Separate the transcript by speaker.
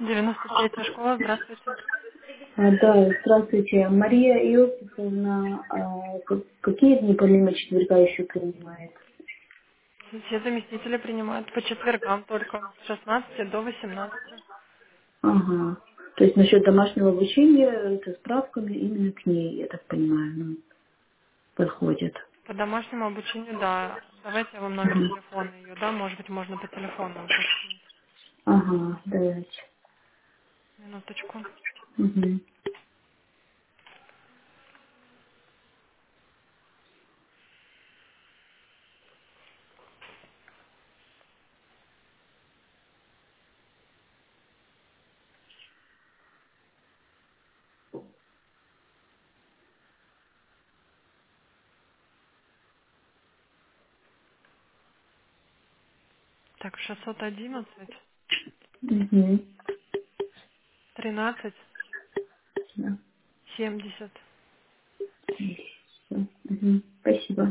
Speaker 1: 93-я школа, здравствуйте.
Speaker 2: Да, здравствуйте. Мария Иосифовна, какие дни помимо четверга еще принимает?
Speaker 1: Все заместители принимают по четвергам только с 16 до 18.
Speaker 2: Ага. То есть насчет домашнего обучения, со справками именно к ней, я так понимаю, подходит.
Speaker 1: По домашнему обучению, да. Давайте я вам номер
Speaker 2: Мгм.
Speaker 1: телефона ее, да, может быть, можно по телефону уточнить.
Speaker 2: Ага, давайте.
Speaker 1: Минуточку.
Speaker 2: Мгм.
Speaker 1: Так, 611
Speaker 2: Мгм.
Speaker 1: 13
Speaker 2: Да.
Speaker 1: 70.
Speaker 2: Всё. Мгм. Спасибо.